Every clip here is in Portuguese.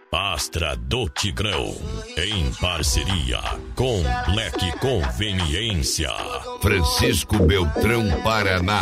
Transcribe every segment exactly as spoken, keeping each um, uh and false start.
Astra do Tigrão, em parceria com Leque Conveniência. Francisco Beltrão, Paraná.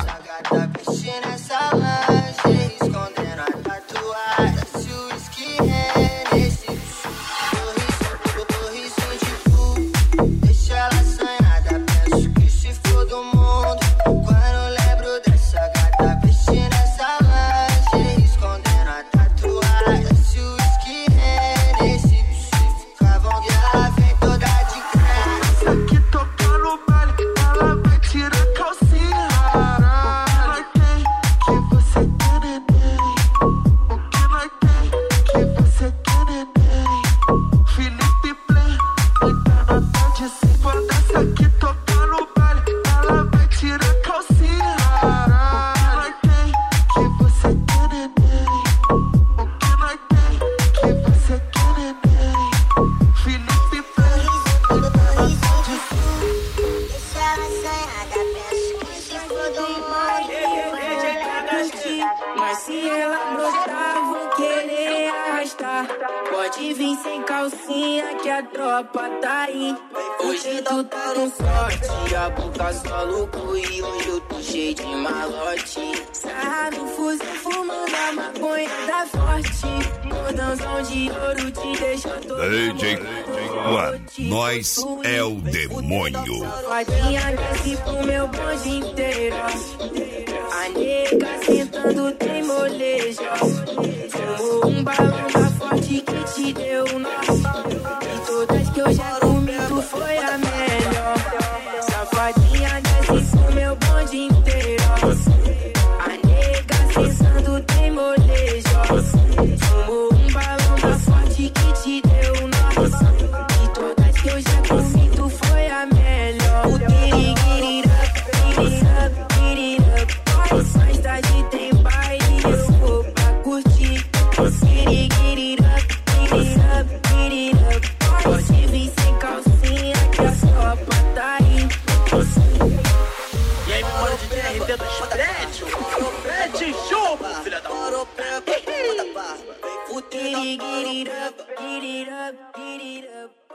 Mas se ela brotar, vou querer arrastar. Pode vir sem calcinha que a tropa tá aí. Hoje tu tá com sorte, a boca só lucro. E hoje eu tô cheio de malote. Sarra no fuzil, fumando a maconha da forte. Cordãozão de ouro te deixa todo D J One, nós é o demônio. Fadinha desce pro meu bonde inteiro. A nega sentando tem molejo. Tomou um balão da forte que te deu nó. E todas que eu já comi, tu foi a melhor. Safadinha desce pro meu bonde inteiro. A nega sentando tem molejo. Tomou um balão da forte que te deu nó. E todas que eu já comi, tu foi a melhor. O tiriguirira, tiriguirira, tiriguirira. Mais tarde tem baile, eu vou pra curtir. Guiriguirira, guiriguirira, guiriguirira. Pode vir sem calcinha que a sopa tá aí. E aí, memória de D R T dos prédios? Mete chupa, filha da puta. Guiriguirira, guiriguirira, guiriguirira.